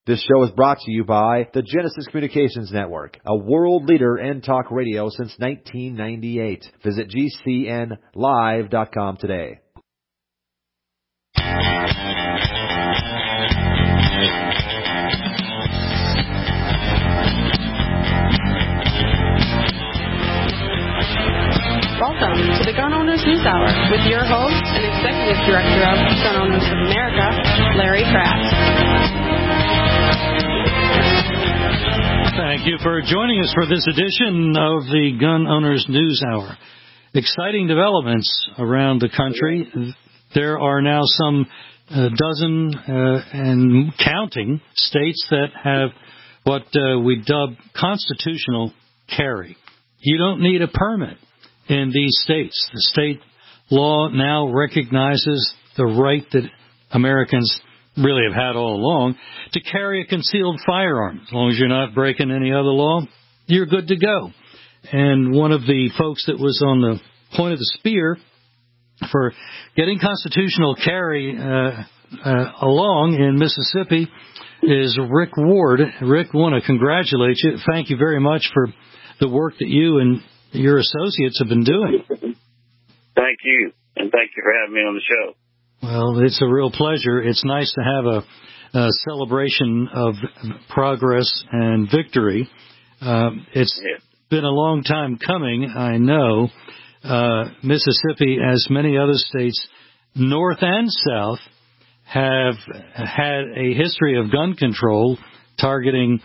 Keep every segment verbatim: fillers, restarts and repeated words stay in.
This show is brought to you by the Genesis Communications Network, a world leader in talk radio since nineteen ninety-eight. Visit G C N live dot com today. Welcome to the Gun Owners News Hour with your host and Executive Director of Gun Owners of America, Larry Kraft. Thank you for joining us for this edition of the Gun Owners News Hour. Exciting developments around the country. There are now some uh, dozen uh, and counting states that have what uh, we dub constitutional carry. You don't need a permit in these states. The state law now recognizes the right that Americans really have had all along to carry a concealed firearm. As long as you're not breaking any other law, you're good to go. And one of the folks that was on the point of the spear for getting constitutional carry uh, uh, along in Mississippi is Rick Ward. Rick, I want to congratulate you. Thank you very much for the work that you and your associates have been doing. Thank you, and thank you for having me on the show. Well, it's a real pleasure. It's nice to have a, a celebration of progress and victory. Uh, it's yeah. been a long time coming, I know. Uh, Mississippi, as many other states, north and south, have had a history of gun control targeting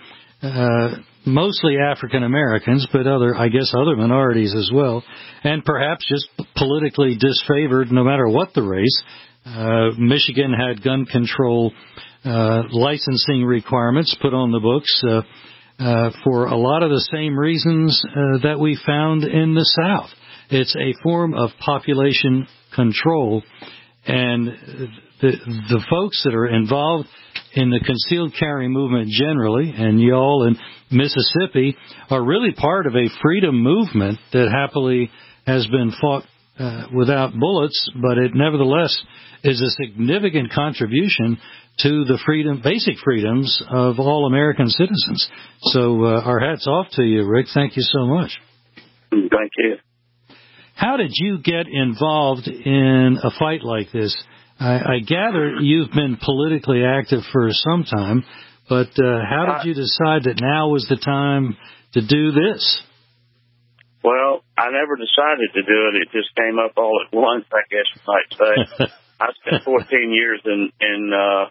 uh mostly African Americans, but other, I guess, other minorities as well, and perhaps just politically disfavored no matter what the race. Uh, Michigan had gun control uh, licensing requirements put on the books uh, uh, for a lot of the same reasons uh, that we found in the South. It's a form of population control, and the, the folks that are involved in the concealed carry movement generally, and y'all in Mississippi, are really part of a freedom movement that happily has been fought uh, without bullets, but it nevertheless is a significant contribution to the freedom, basic freedoms of all American citizens. So uh, our hats off to you, Rick. Thank you so much. Thank you. How did you get involved in a fight like this? I, I gather you've been politically active for some time, but uh, how did you decide that now was the time to do this? Well, I never decided to do it. It just came up all at once, I guess you might say. I spent fourteen years in, in uh,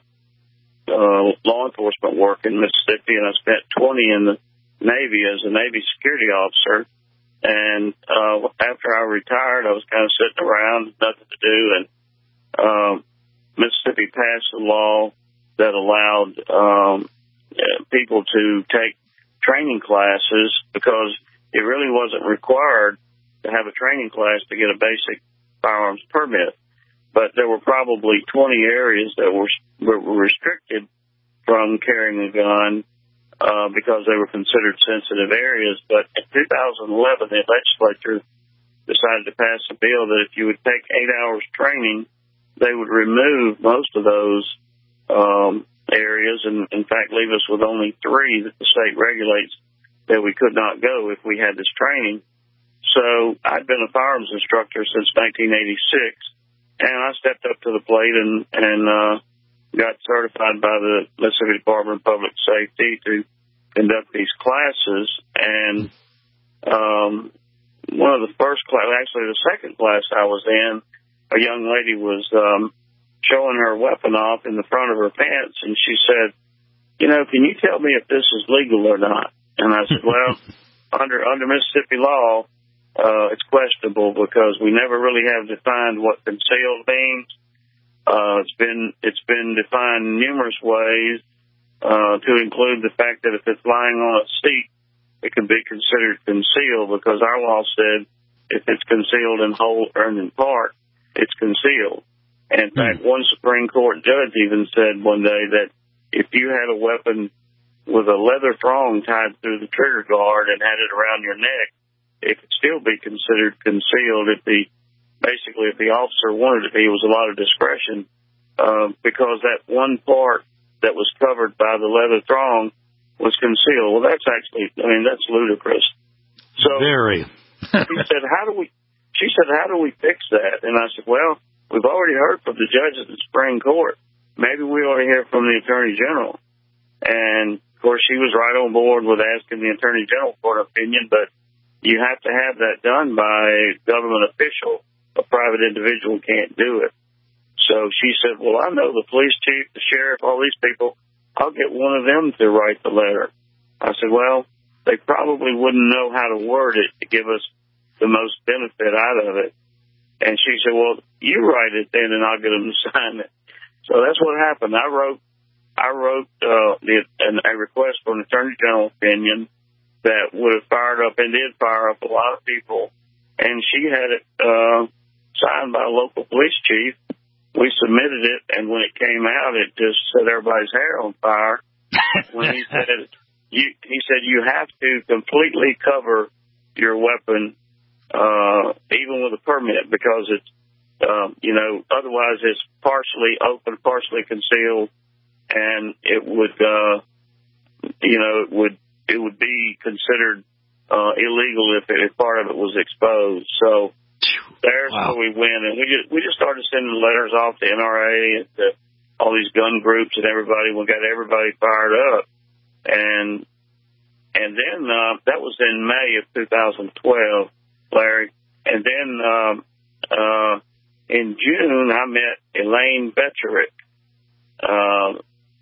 uh, law enforcement work in Mississippi, and I spent twenty in the Navy as a Navy security officer. And uh, after I retired, I was kind of sitting around, nothing to do, and Um, Mississippi passed a law that allowed um, people to take training classes because it really wasn't required to have a training class to get a basic firearms permit. But there were probably twenty areas that were, were restricted from carrying a gun uh, because they were considered sensitive areas. But in two thousand eleven, the legislature decided to pass a bill that if you would take eight hours training, they would remove most of those um, areas and, in fact, leave us with only three that the state regulates that we could not go if we had this training. So I'd been a firearms instructor since nineteen eighty-six, and I stepped up to the plate and, and uh, got certified by the Mississippi Department of Public Safety to conduct these classes. And um, one of the first class, actually the second class I was in, a young lady was um, showing her weapon off in the front of her pants, and she said, you know, can you tell me if this is legal or not? And I said, well, under under Mississippi law, uh, it's questionable because we never really have defined what concealed means. Uh, it's been it's been defined numerous ways uh, to include the fact that if it's lying on a seat, it can be considered concealed because our law said if it's concealed in whole or in part, it's concealed. And in fact, one Supreme Court judge even said one day that if you had a weapon with a leather thong tied through the trigger guard and had it around your neck, it could still be considered concealed if the, basically if the officer wanted it. It was a lot of discretion uh, because that one part that was covered by the leather thong was concealed. Well, that's actually, I mean, that's ludicrous. So Very. he said, how do we, she said, how do we fix that? And I said, well, we've already heard from the judge at the Supreme Court. Maybe we ought to hear from the Attorney General. And, of course, she was right on board with asking the Attorney General for an opinion, but you have to have that done by a government official. A private individual can't do it. So she said, well, I know the police chief, the sheriff, all these people. I'll get one of them to write the letter. I said, well, they probably wouldn't know how to word it to give us the most benefit out of it. And she said, well, you write it then, and I'll get them to sign it. So that's what happened. I wrote I wrote uh, the, an, a request for an Attorney General opinion that would have fired up and did fire up a lot of people. And she had it uh, signed by a local police chief. We submitted it, and when it came out, it just set everybody's hair on fire. When he said, you, he said, you have to completely cover your weapon, uh, even with a permit, because it's, um, you know, otherwise it's partially open, partially concealed, and it would, uh, you know, it would, it would be considered, uh, illegal if, it, if part of it was exposed. So there's wow. where we went, and we just, we just started sending letters off to N R A and to all these gun groups and everybody. We got everybody fired up. And and then uh, that was in May of two thousand twelve, Larry. And then um, uh, in June, I met Elaine Becherick. Uh,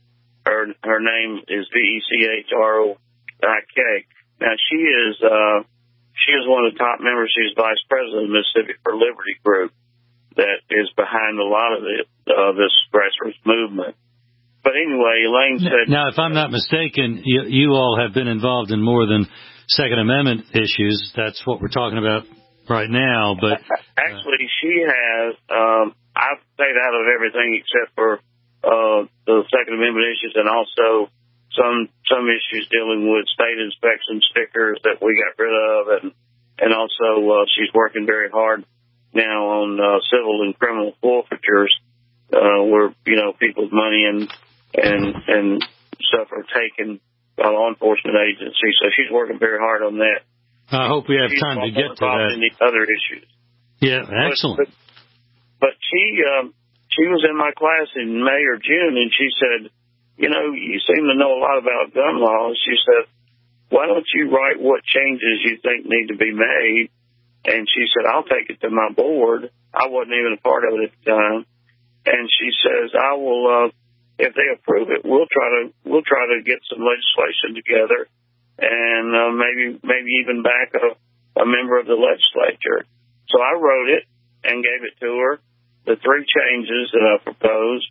her her name is V E C H R O I K. Now she is uh, she is one of the top members. She's vice president of the Mississippi for Liberty group that is behind a lot of the, uh, this grassroots movement. But anyway, Elaine said... Now, if I'm not mistaken, you, you all have been involved in more than Second Amendment issues. That's what we're talking about right now. But Actually, uh, she has... Um, I've stayed out of everything except for uh, the Second Amendment issues, and also some some issues dealing with state inspection stickers that we got rid of. And, and also, uh, she's working very hard now on uh, civil and criminal forfeitures, uh, where, you know, people's money and and and stuff are taken by law enforcement agencies. So she's working very hard on that. I hope we have she's time to get to that. In the other issues. Yeah, excellent. But, but, but she um, she was in my class in May or June, and she said, you know, you seem to know a lot about gun laws. She said, why don't you write what changes you think need to be made? And she said, I'll take it to my board. I wasn't even a part of it at the time. And she says, I will, uh, if they approve it, we'll try to, we'll try to get some legislation together and, uh, maybe, maybe even back a, a member of the legislature. So I wrote it and gave it to her, the three changes that I proposed.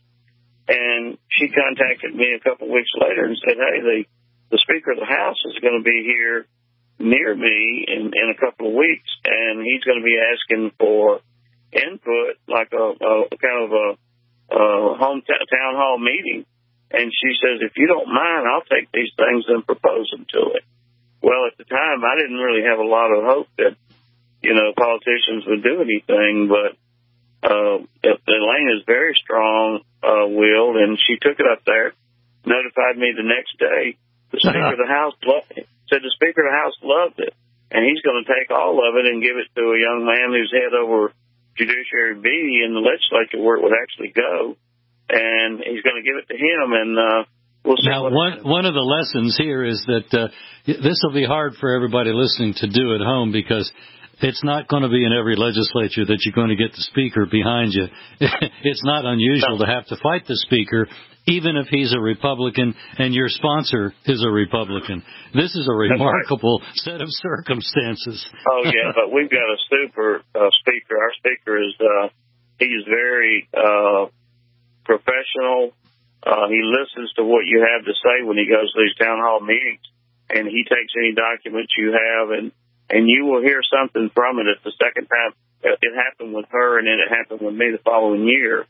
And she contacted me a couple of weeks later and said, hey, the, the Speaker of the House is going to be here near me in, in a couple of weeks, and he's going to be asking for input, like a, a kind of a, a home t- town hall meeting. And she says, if you don't mind, I'll take these things and propose them to it. Well, at the time, I didn't really have a lot of hope that, you know, politicians would do anything, but uh, Elaine is very strong-willed, uh, and she took it up there, notified me the next day. The Speaker of the House loved it. Said the Speaker of the House loved it, and he's going to take all of it and give it to a young man who's head over Judiciary B in the legislature where it would actually go, and he's going to give it to him, and uh, we'll see. Now, what one happens. one of the lessons here is that uh, this will be hard for everybody listening to do at home, because it's not going to be in every legislature that you're going to get the Speaker behind you. It's not unusual no. to have to fight the Speaker, even if he's a Republican and your sponsor is a Republican. This is a remarkable right. set of circumstances. Oh, yeah, but we've got a super uh, Speaker. Our Speaker is, uh, he's very uh, professional. Uh, he listens to what you have to say when he goes to these town hall meetings, and he takes any documents you have, and, and you will hear something from it. It's the second time it happened with her, and then it happened with me the following year.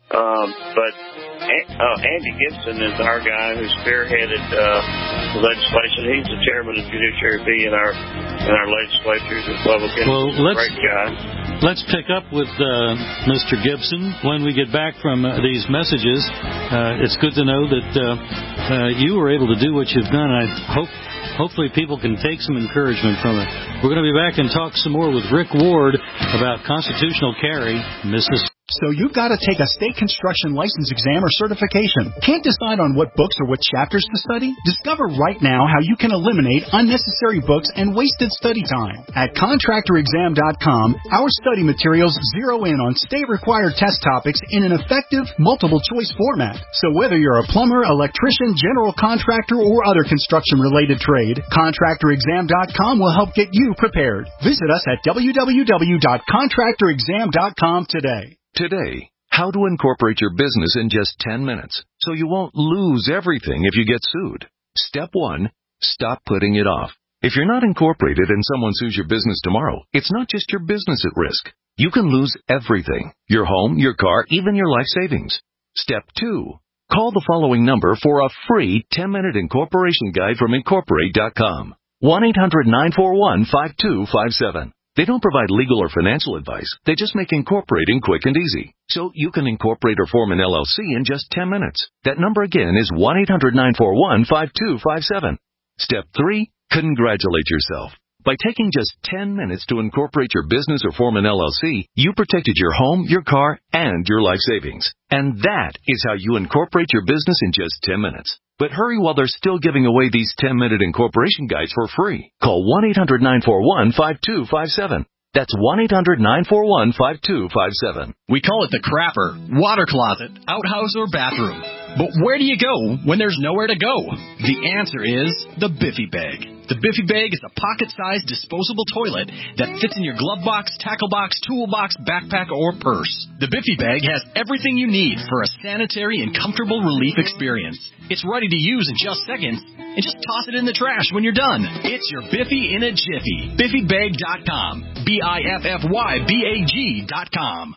Um, but uh, Andy Gibson is our guy who spearheaded uh, the legislation. He's the chairman of Judiciary B in our in our legislature, Republican. Well, let's, great guy. Let's pick up with uh, Mister Gibson when we get back from uh, these messages. Uh, it's good to know that uh, uh, you were able to do what you've done. I hope, hopefully, people can take some encouragement from it. We're going to be back and talk some more with Rick Ward about constitutional carry, Mississippi. So you've got to take a state construction license exam or certification. Can't decide on what books or what chapters to study? Discover right now how you can eliminate unnecessary books and wasted study time. At contractor exam dot com, our study materials zero in on state-required test topics in an effective, multiple-choice format. So whether you're a plumber, electrician, general contractor, or other construction-related trade, contractor exam dot com will help get you prepared. Visit us at w w w dot contractor exam dot com today. Today, how to incorporate your business in just ten minutes so you won't lose everything if you get sued. Step one, stop putting it off. If you're not incorporated and someone sues your business tomorrow, it's not just your business at risk. You can lose everything, your home, your car, even your life savings. Step two, call the following number for a free ten-minute incorporation guide from incorporate dot com. one eight hundred nine four one five two five seven. They don't provide legal or financial advice. They just make incorporating quick and easy. So you can incorporate or form an L L C in just ten minutes. That number again is one eight hundred nine four one five two five seven. Step three, congratulate yourself. By taking just ten minutes to incorporate your business or form an L L C, you protected your home, your car, and your life savings. And that is how you incorporate your business in just ten minutes. But hurry while they're still giving away these ten-minute incorporation guides for free. Call one eight hundred nine four one five two five seven. That's one eight hundred nine four one five two five seven. We call it the crapper, water closet, outhouse, or bathroom. But where do you go when there's nowhere to go? The answer is the Biffy Bag. The Biffy Bag is a pocket-sized disposable toilet that fits in your glove box, tackle box, toolbox, backpack, or purse. The Biffy Bag has everything you need for a sanitary and comfortable relief experience. It's ready to use in just seconds, and just toss it in the trash when you're done. It's your Biffy in a jiffy. Biffy Bag dot com. B I F F Y B A G dot com.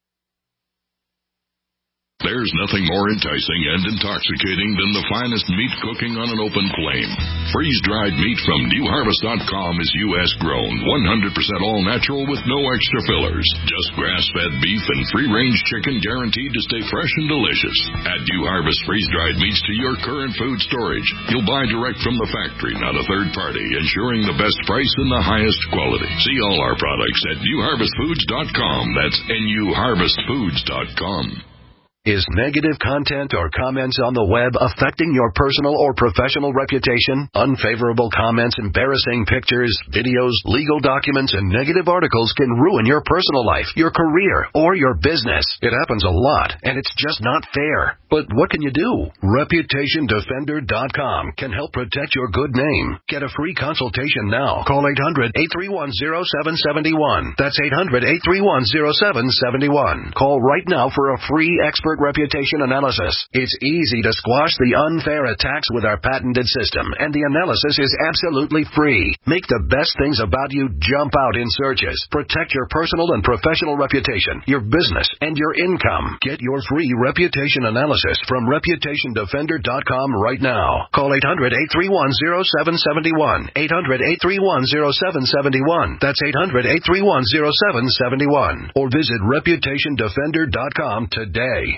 There's nothing more enticing and intoxicating than the finest meat cooking on an open flame. Freeze-dried meat from new harvest dot com is U S grown, one hundred percent all-natural with no extra fillers. Just grass-fed beef and free-range chicken guaranteed to stay fresh and delicious. Add New Harvest freeze-dried meats to your current food storage. You'll buy direct from the factory, not a third party, ensuring the best price and the highest quality. See all our products at new harvest foods dot com. That's N U harvest foods dot com. Is negative content or comments on the web affecting your personal or professional reputation? Unfavorable comments, embarrassing pictures, videos, legal documents, and negative articles can ruin your personal life, your career, or your business. It happens a lot, and it's just not fair. But what can you do? reputation defender dot com can help protect your good name. Get a free consultation now. Call eight hundred eight three one zero seven seven one. That's eight hundred eight three one zero seven seven one. Call right now for a free expert reputation analysis. It's easy to squash the unfair attacks with our patented system, and the analysis is absolutely free. Make the best things about you jump out in searches. Protect your personal and professional reputation, your business, and your income. Get your free reputation analysis from reputation defender dot com right now. Call eight hundred eight three one zero seven seven one. eight hundred eight three one zero seven seven one. That's eight hundred eight three one zero seven seven one. Or visit reputation defender dot com today.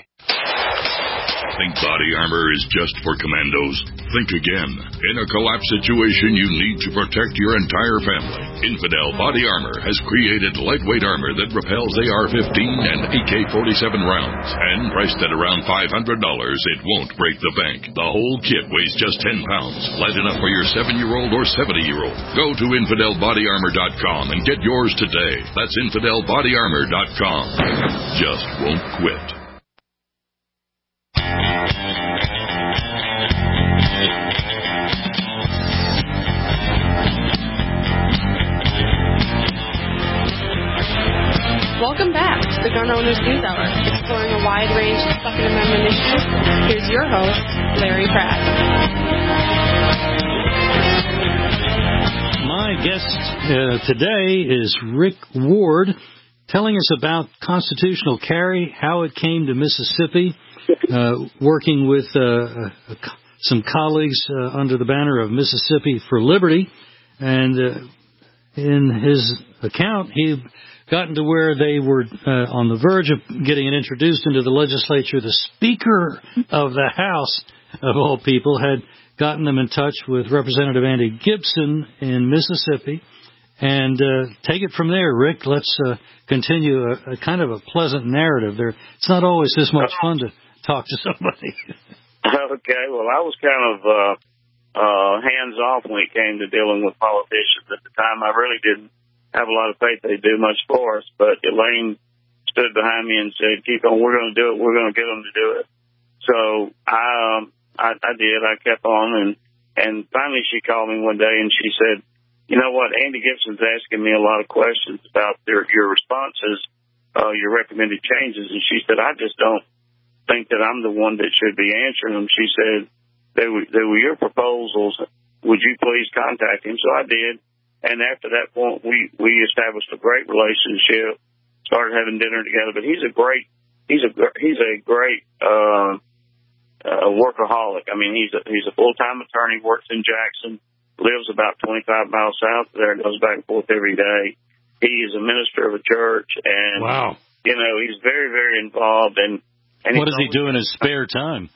Think body armor is just for commandos? Think again. In a collapse situation, you need to protect your entire family. Infidel Body Armor has created lightweight armor that repels A R fifteen and A K forty-seven rounds. And priced at around five hundred dollars, it won't break the bank. The whole kit weighs just ten pounds, light enough for your seven-year-old or seventy-year-old. Go to infidel body armor dot com and get yours today. That's infidel body armor dot com. Just won't quit. Welcome back to the Gun Owners News Hour, exploring a wide range of Second Amendment issues. Here's your host, Larry Pratt. My guest uh, today is Rick Ward, telling us about constitutional carry, how it came to Mississippi, uh, working with uh, uh, some colleagues uh, under the banner of Mississippi for Liberty. And uh, in his account, he gotten to where they were uh, on the verge of getting it introduced into the legislature. The Speaker of the House, of all people, had gotten them in touch with Representative Andy Gibson in Mississippi. And uh, take it from there, Rick. Let's uh, continue a, a kind of a pleasant narrative there. It's not always this much fun to talk to somebody. Okay, well, I was kind of uh, uh, hands-off when it came to dealing with politicians at the time. I really didn't have a lot of faith they'd do much for us, but Elaine stood behind me and said, keep on, we're going to do it, we're going to get them to do it. So I, um, I, I did, I kept on, and, and finally she called me one day and she said, you know what, Andy Gibson's asking me a lot of questions about their, your responses, uh, your recommended changes. And she said, I just don't think that I'm the one that should be answering them. She said, they were, they were your proposals. Would you please contact him? So I did. And after that point, we, we established a great relationship, started having dinner together. But he's a great, he's a, he's a great, uh, uh, workaholic. I mean, he's a, he's a full-time attorney, works in Jackson, lives about twenty-five miles south of there, goes back and forth every day. He is a minister of a church, and, wow. you know, he's very, very involved. And, and what does he do in his spare time?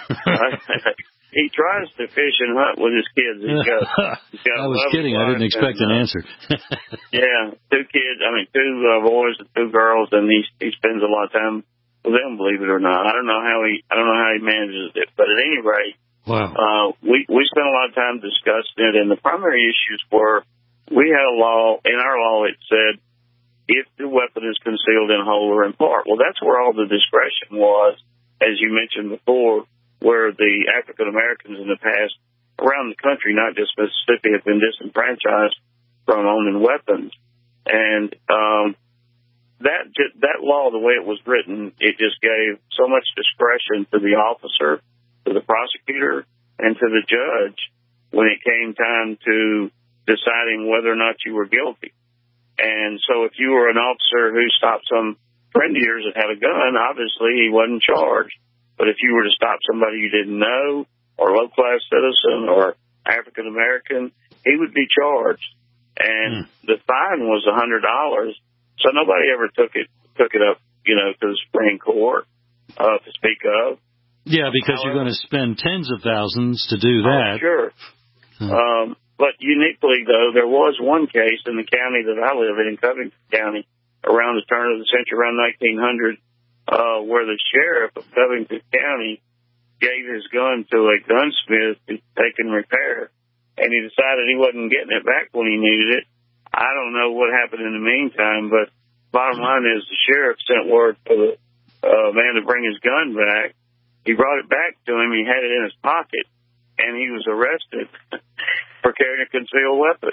He tries to fish and hunt with his kids. He's got, he's got I was kidding. I didn't expect and, an answer. Yeah, two kids, I mean, two uh, boys and two girls, and he, he spends a lot of time with them, believe it or not. I don't know how he, I don't know how he manages it, but at any rate, wow. Uh, we, we spent a lot of time discussing it, and the primary issues were we had a law, in our law it said, if the weapon is concealed in whole or in part. Well, that's where all the discretion was, as you mentioned before, where the African Americans in the past around the country, not just Mississippi, have been disenfranchised from owning weapons. And um, that that law, the way it was written, it just gave so much discretion to the officer, to the prosecutor, and to the judge when it came time to deciding whether or not you were guilty. And so if you were an officer who stopped some friend of yours that had a gun, obviously he wasn't charged. But if you were to stop somebody you didn't know, or low-class citizen, or African-American, he would be charged. And mm. the fine was one hundred dollars. So nobody ever took it took it up, you know, to the Supreme Court uh, to speak of. Yeah, because However, you're going to spend tens of thousands to do that. Oh, sure. Huh. Um, but uniquely, though, there was one case in the county that I live in, in Covington County, around the turn of the century, around nineteen hundred, uh, where the sheriff of Covington County gave his gun to a gunsmith to take and repair, and he decided he wasn't getting it back when he needed it. I don't know what happened in the meantime, but bottom line is the sheriff sent word for the uh, man to bring his gun back. He brought it back to him. He had it in his pocket, and he was arrested for carrying a concealed weapon.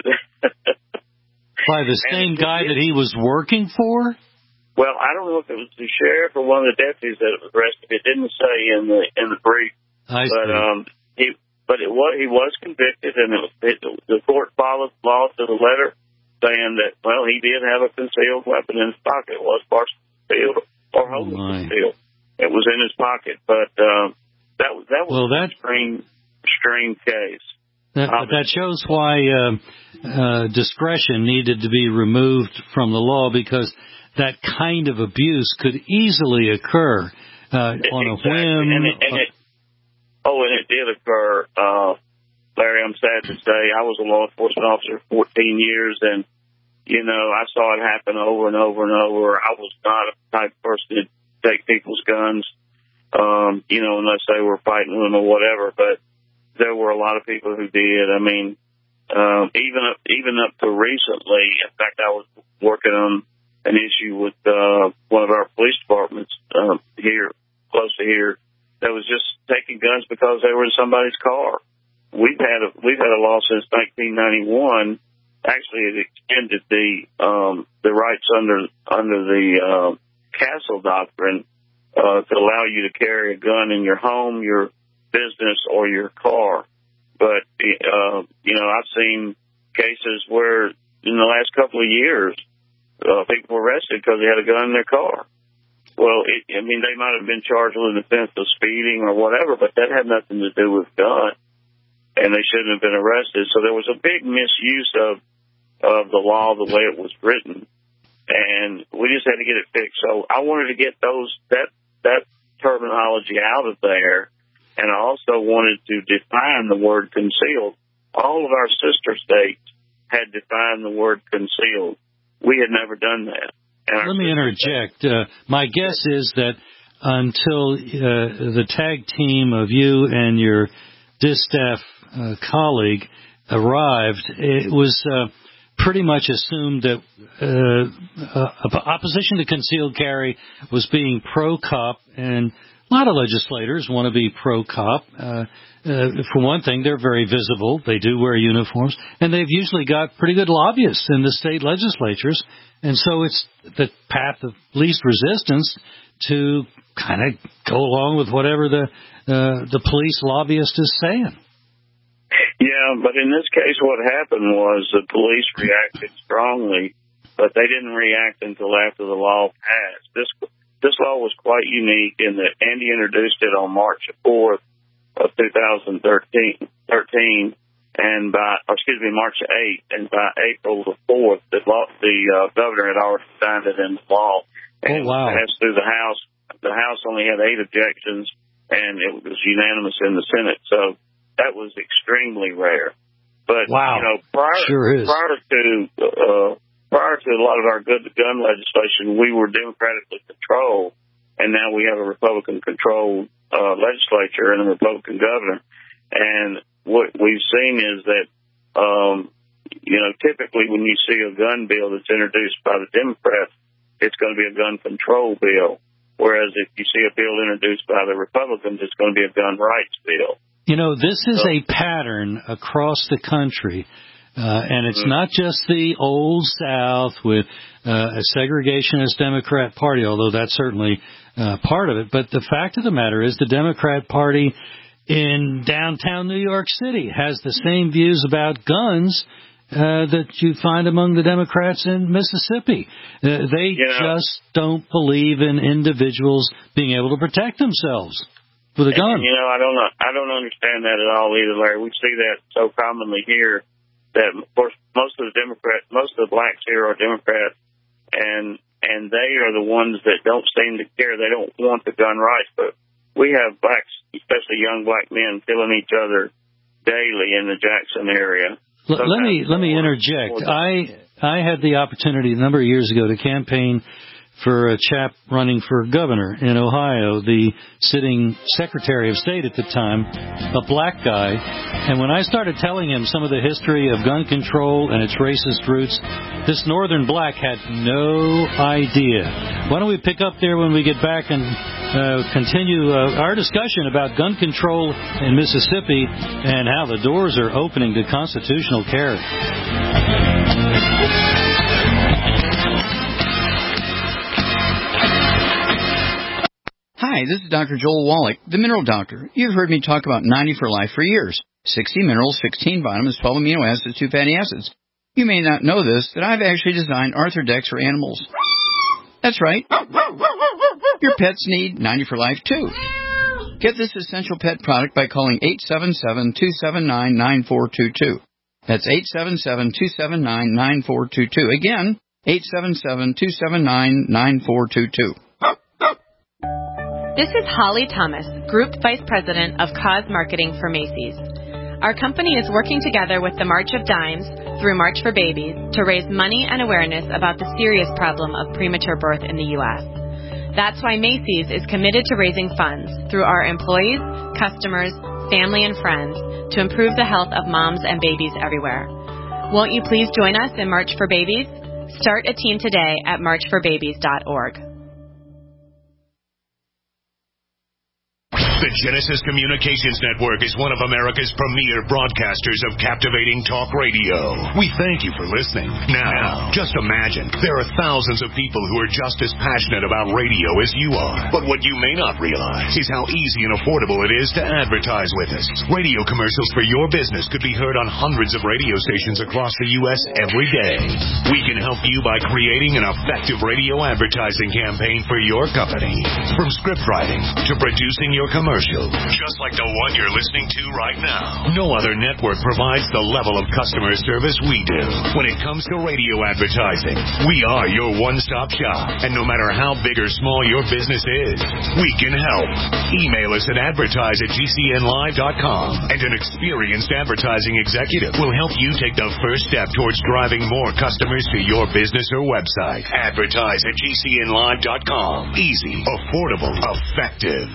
By the same guy that he was working for? Well, I don't know if it was the sheriff or one of the deputies that was arrested. It didn't say in the in the brief. I but see. um, he but it was he was convicted, and it, it, the court followed law to the letter, saying that well he did have a concealed weapon in his pocket. It was partially concealed or wholly oh concealed. It was in his pocket, but um, that that was well, that, a strange, strange case. That, that shows why uh, uh, discretion needed to be removed from the law, because that kind of abuse could easily occur uh, on a exactly. whim. And it, and it, oh, and it did occur. Uh, Larry, I'm sad to say I was a law enforcement officer for fourteen years, and, you know, I saw it happen over and over and over. I was not a type of person to take people's guns, um, you know, unless they were fighting with them or whatever. But there were a lot of people who did. I mean, um, even up, even up to recently, in fact, I was working on an issue with uh, one of our police departments uh, here, close to here, that was just taking guns because they were in somebody's car. We've had a we've had a law since nineteen ninety-one. Actually, it extended the um, the rights under under the uh, Castle Doctrine uh, to allow you to carry a gun in your home, your business, or your car. But uh, you know, I've seen cases where in the last couple of years, uh, people were arrested because they had a gun in their car. Well, it, I mean, they might have been charged with an offense of speeding or whatever, but that had nothing to do with gun, and they shouldn't have been arrested. So there was a big misuse of of the law the way it was written, and we just had to get it fixed. So I wanted to get those that that terminology out of there, and I also wanted to define the word concealed. All of our sister states had defined the word concealed. We had never done that. Let me interject. Uh, my guess is that until uh, the tag team of you and your distaff uh, colleague arrived, it was uh, pretty much assumed that uh, uh, opposition to concealed carry was being pro-cop, and a lot of legislators want to be pro-cop. Uh, uh, for one thing, they're very visible. They do wear uniforms, and they've usually got pretty good lobbyists in the state legislatures. And so it's the path of least resistance to kind of go along with whatever the uh, the police lobbyist is saying. Yeah, but in this case, what happened was the police reacted strongly, but they didn't react until after the law passed. This this law was quite unique in that Andy introduced it on March fourth of two thousand thirteen. And by, or excuse me, March eighth, and by April the fourth, the, law, the uh, governor had already signed it into law. And oh, wow. It passed through the House. The House only had eight objections, and it was unanimous in the Senate. So that was extremely rare. But, wow. you know, prior, sure is. prior to uh, prior to a lot of our good gun legislation, we were democratically controlled, and now we have a Republican-controlled uh, legislature and a Republican governor. And what we've seen is that, um, you know, typically when you see a gun bill that's introduced by the Democrats, it's going to be a gun control bill. Whereas if you see a bill introduced by the Republicans, it's going to be a gun rights bill. You know, this is a pattern across the country. Uh, and it's mm-hmm. not just the old South with uh, a segregationist Democrat Party, although that's certainly uh, part of it. But the fact of the matter is the Democrat Party in downtown New York City has the same views about guns uh, that you find among the Democrats in Mississippi. Uh, they you know, just don't believe in individuals being able to protect themselves with a gun. And, you know, I don't know, I don't understand that at all either, Larry. We see that so commonly here that, of course, most of the Democrats, most of the blacks here are Democrats, and and they are the ones that don't seem to care. They don't want the gun rights, but we have blacks, especially young black men, killing each other daily in the Jackson area. Let, let me let me interject. I I had the opportunity a number of years ago to campaign for a chap running for governor in Ohio, the sitting Secretary of State at the time, a black guy. And when I started telling him some of the history of gun control and its racist roots, this northern black had no idea. Why don't we pick up there when we get back and uh, continue uh, our discussion about gun control in Mississippi and how the doors are opening to constitutional carry. Hi, this is Doctor Joel Wallach, the Mineral Doctor. You've heard me talk about ninety for Life for years. sixty minerals, sixteen vitamins, twelve amino acids, two fatty acids. You may not know this, that I've actually designed Arthrodex for animals. That's right. Your pets need ninety for Life, too. Get this essential pet product by calling eight seven seven, two seven nine, nine four two two. That's eight seven seven, two seven nine, nine four two two. Again, eight seven seven, two seven nine, nine four two two. This is Holly Thomas, Group Vice President of Cause Marketing for Macy's. Our company is working together with the March of Dimes through March for Babies to raise money and awareness about the serious problem of premature birth in the U S. That's why Macy's is committed to raising funds through our employees, customers, family, and friends to improve the health of moms and babies everywhere. Won't you please join us in March for Babies? Start a team today at march for babies dot org. The Genesis Communications Network is one of America's premier broadcasters of captivating talk radio. We thank you for listening. Now, just imagine, there are thousands of people who are just as passionate about radio as you are. But what you may not realize is how easy and affordable it is to advertise with us. Radio commercials for your business could be heard on hundreds of radio stations across the U S every day. We can help you by creating an effective radio advertising campaign for your company. From script writing to producing your commercial, just like the one you're listening to right now. No other network provides the level of customer service we do. When it comes to radio advertising, we are your one-stop shop. And no matter how big or small your business is, we can help. Email us at advertise at g c n live dot com, and an experienced advertising executive will help you take the first step towards driving more customers to your business or website. Advertise at g c n live dot com. Easy, affordable, effective.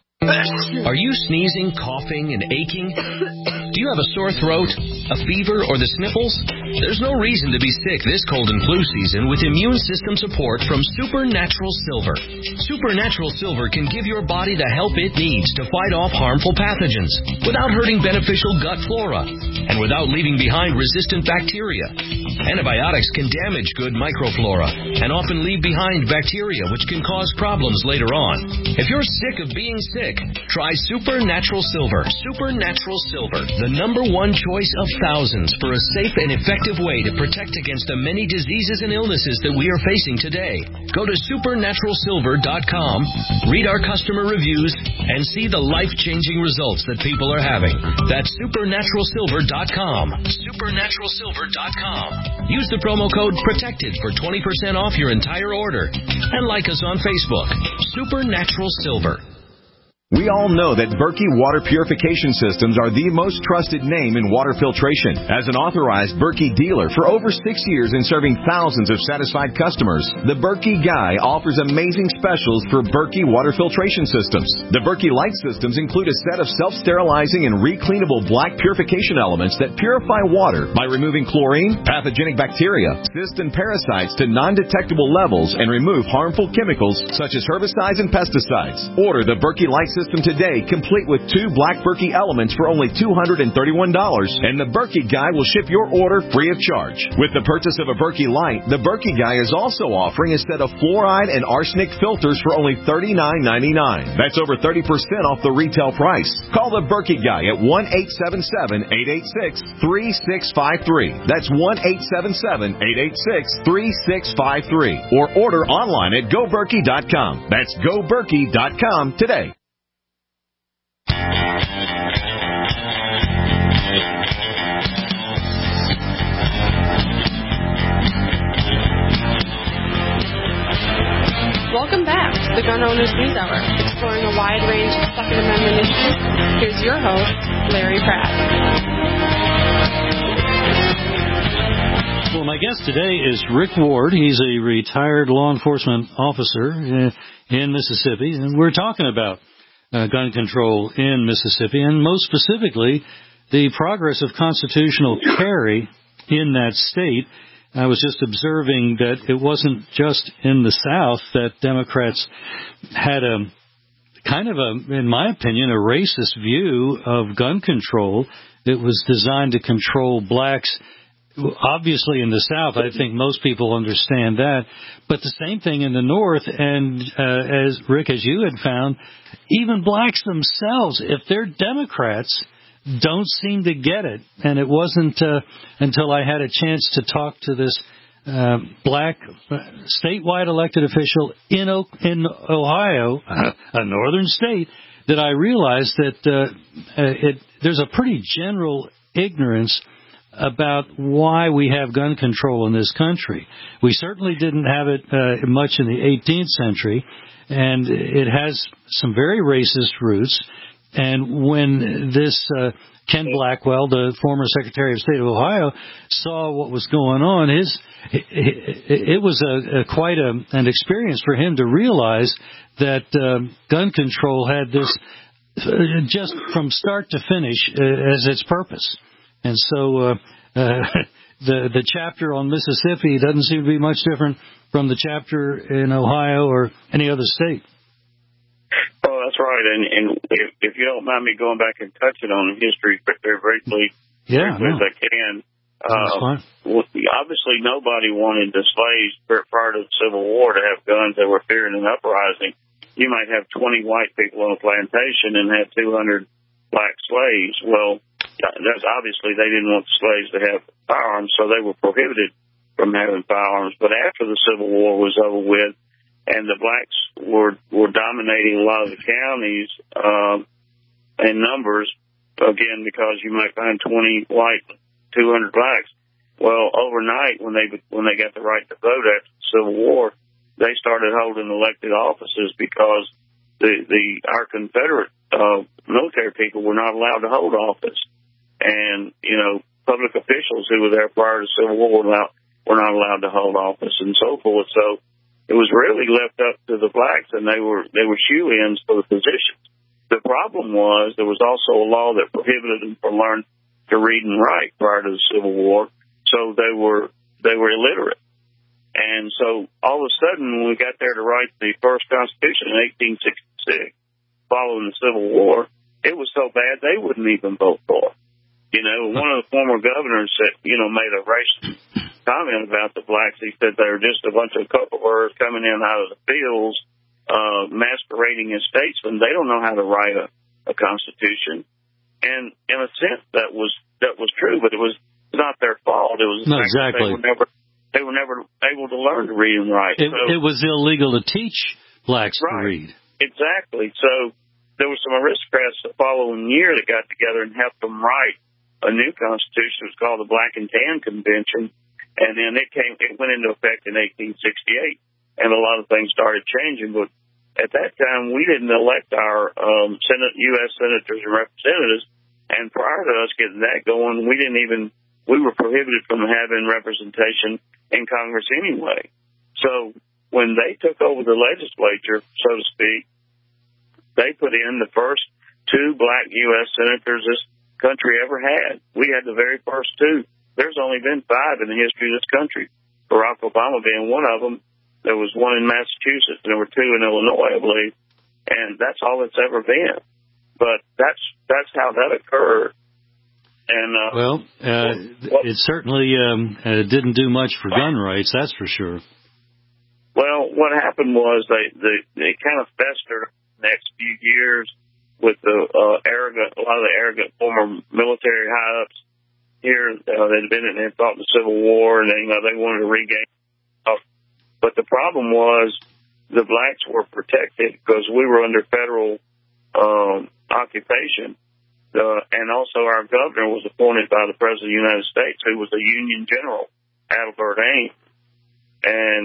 Are you sneezing, coughing, and aching? Do you have a sore throat, a fever, or the sniffles? There's no reason to be sick this cold and flu season with immune system support from Supernatural Silver. Supernatural Silver can give your body the help it needs to fight off harmful pathogens without hurting beneficial gut flora and without leaving behind resistant bacteria. Antibiotics can damage good microflora and often leave behind bacteria which can cause problems later on. If you're sick of being sick, try Supernatural Silver. Supernatural Silver, the number one choice of thousands for a safe and effective way to protect against the many diseases and illnesses that we are facing today. Go to supernatural silver dot com, read our customer reviews, and see the life-changing results that people are having. That's supernatural silver dot com. supernatural silver dot com. Use the promo code PROTECTED for twenty percent off your entire order. And like us on Facebook, Supernatural Silver. We all know that Berkey Water Purification Systems are the most trusted name in water filtration. As an authorized Berkey dealer for over six years and serving thousands of satisfied customers, the Berkey Guy offers amazing specials for Berkey Water Filtration Systems. The Berkey Light Systems include a set of self-sterilizing and recleanable black purification elements that purify water by removing chlorine, pathogenic bacteria, cysts, and parasites to non-detectable levels and remove harmful chemicals such as herbicides and pesticides. Order the Berkey Light System today, complete with two black Berkey elements for only two hundred thirty-one dollars, and the Berkey Guy will ship your order free of charge. With the purchase of a Berkey Light, the Berkey Guy is also offering a set of fluoride and arsenic filters for only thirty-nine ninety-nine. That's over thirty percent off the retail price. Call the Berkey Guy at one eight seven seven, eight eight six, three six five three. That's one eight seven seven, eight eight six, three six five three. Or order online at go berkey dot com. That's go berkey dot com today. Welcome back to the Gun Owners News Hour, exploring a wide range of Second Amendment issues. Here's your host, Larry Pratt. Well, my guest today is Rick Ward. He's a retired law enforcement officer in Mississippi, and we're talking about uh, gun control in Mississippi, and most specifically, the progress of constitutional carry in that state. I was just observing that it wasn't just in the South that Democrats had a kind of a, in my opinion, a racist view of gun control. It was designed to control blacks. Obviously in the South, I think most people understand that. But the same thing in the North, and uh, as Rick, as you had found, even blacks themselves, if they're Democrats, don't seem to get it. And it wasn't uh, until I had a chance to talk to this uh, black uh, statewide elected official in o- in Ohio, a northern state, that I realized that uh, it, there's a pretty general ignorance about why we have gun control in this country. We certainly didn't have it uh, much in the eighteenth century, and it has some very racist roots. And when this uh, Ken Blackwell, the former Secretary of State of Ohio, saw what was going on, his it, it was a, a quite a, an experience for him to realize that uh, gun control had this uh, just from start to finish uh, as its purpose. And so uh, uh, the the chapter on Mississippi doesn't seem to be much different from the chapter in Ohio or any other state. Oh, that's right. right. And, and if, if you don't mind me going back and touching on the history very briefly, yeah, briefly no. as I can. That's Uh, fine. well, obviously, nobody wanted the slaves prior to the Civil War to have guns. They were fearing an uprising. You might have twenty white people on a plantation and have two hundred black slaves. Well, that's obviously they didn't want the slaves to have firearms, so they were prohibited from having firearms. But after the Civil War was over with, and the blacks were were dominating a lot of the counties um, in numbers, again, because you might find twenty white, two hundred blacks. Well, overnight, when they when they got the right to vote after the Civil War, they started holding elected offices because the the our Confederate uh, military people were not allowed to hold office, and you know public officials who were there prior to the Civil War were not were not allowed to hold office and so forth. So it was really left up to the blacks, and they were they were shoe-ins for the positions. The problem was there was also a law that prohibited them from learning to read and write prior to the Civil War, so they were they were illiterate. And so all of a sudden, when we got there to write the first Constitution in eighteen sixty-six, following the Civil War, it was so bad they wouldn't even vote for it. You know, one of the former governors said, you know, made a racist comment about the blacks. He said they were just a bunch of cuckoos coming in out of the fields, uh, masquerading as statesmen. They don't know how to write a, a constitution. And in a sense, that was that was true, but it was not their fault. It was the no, fact that exactly. they were never they were never able to learn to read and write. It, so, it was illegal to teach blacks right, to read. Exactly. So there were some aristocrats the following year that got together and helped them write a new constitution. It was called the Black and Tan Convention. And then it came, it went into effect in eighteen sixty-eight, and a lot of things started changing. But at that time, we didn't elect our um, Senate, U S senators and representatives. And prior to us getting that going, we didn't even, we were prohibited from having representation in Congress anyway. So when they took over the legislature, so to speak, they put in the first two black U S senators this country ever had. We had the very first two. There's only been five in the history of this country, Barack Obama being one of them. There was one in Massachusetts, and there were two in Illinois, I believe, and that's all it's ever been. But that's that's how that occurred. And uh, well, uh, what, it certainly um, uh, didn't do much for gun rights, that's for sure. Well, what happened was they they, they kind of festered the next few years with the uh, arrogant, a lot of the arrogant former military high-ups here. Uh, they'd been in, they fought in the Civil War, and they, you know, they wanted to regain stuff. But the problem was the blacks were protected because we were under federal um, occupation. Uh, and also our governor was appointed by the President of the United States, who was a Union general, Adelbert Ames. And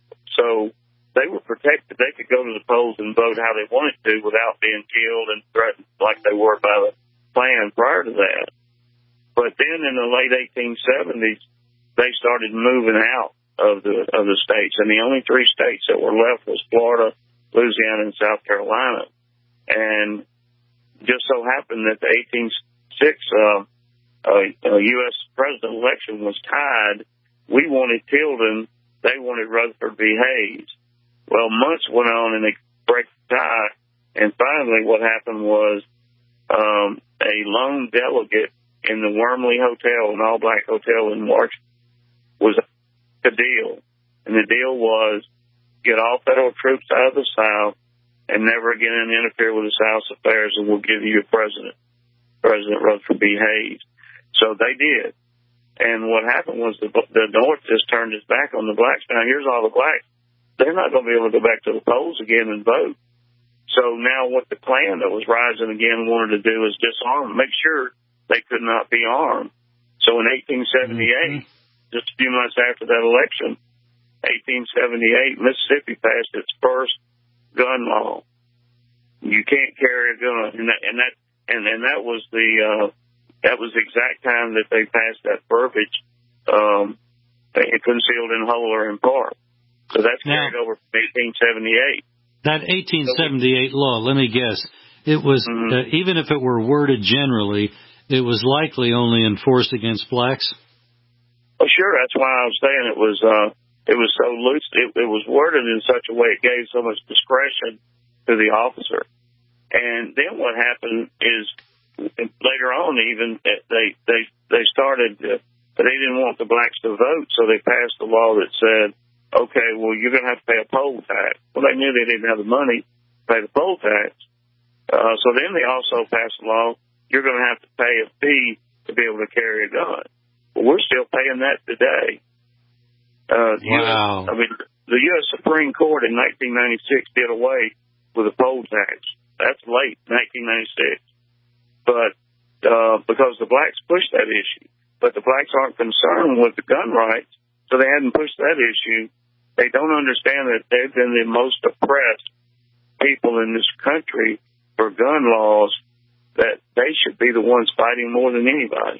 so they were protected. They could go to the polls and vote how they wanted to without being killed and threatened like they were by the Klan prior to that. But then in the late eighteen seventies, they started moving out of the of the states, and the only three states that were left was Florida, Louisiana, and South Carolina. And just so happened that the eighteen six uh, uh, uh, U S president election was tied. We wanted Tilden, they wanted Rutherford B. Hayes. Well, months went on, and they break the tie. And finally, what happened was um, a lone delegate in the Wormley Hotel, an all-black hotel in March, was a deal. And the deal was get all federal troops out of the South and never again interfere with the South's affairs, and we'll give you a president, President Rutherford B. Hayes. So they did. And what happened was the, the North just turned its back on the blacks. Now, here's all the blacks. They're not going to be able to go back to the polls again and vote. So now what the Klan that was rising again wanted to do is disarm, make sure they could not be armed. So in eighteen seventy-eight, mm-hmm. just a few months after that election, eighteen seventy-eight, Mississippi passed its first gun law. You can't carry a gun, and that and that and, and that was the uh, that was the exact time that they passed that verbiage, um, concealed in whole or in part. So that's carried now, over from eighteen seventy-eight. That eighteen seventy-eight law, let me guess, it was mm-hmm. uh, even if it were worded generally, it was likely only enforced against blacks? Oh, sure. That's why I was saying it was uh, it was so loose. It, it was worded in such a way it gave so much discretion to the officer. And then what happened is later on, even they they they started, uh, they didn't want the blacks to vote, so they passed a law that said, okay, well, you're going to have to pay a poll tax. Well, they knew they didn't have the money to pay the poll tax. Uh, so then they also passed a law, you're going to have to pay a fee to be able to carry a gun. Well, we're still paying that today. Uh, wow. U S, I mean, the U S Supreme Court in nineteen ninety-six did away with a poll tax. That's late, nineteen ninety-six. But uh, because the blacks pushed that issue. But the blacks aren't concerned with the gun rights, so they hadn't pushed that issue. They don't understand that they've been the most oppressed people in this country for gun laws, that they should be the ones fighting more than anybody.